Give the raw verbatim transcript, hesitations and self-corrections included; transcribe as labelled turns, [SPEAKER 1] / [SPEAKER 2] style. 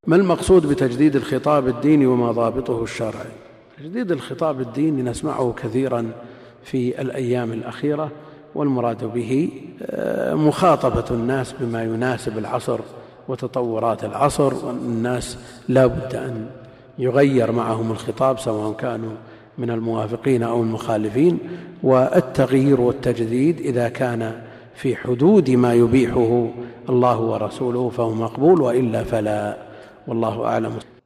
[SPEAKER 1] ما المقصود بتجديد الخطاب الديني وما ضابطه الشرعي؟ تجديد الخطاب الديني نسمعه كثيرا في الأيام الأخيرة، والمراد به مخاطبة الناس بما يناسب العصر وتطورات العصر، والناس لا بد أن يغير معهم الخطاب سواء كانوا من الموافقين أو المخالفين، والتغيير والتجديد إذا كان في حدود ما يبيحه الله ورسوله فهو مقبول، وإلا فلا، والله أعلم.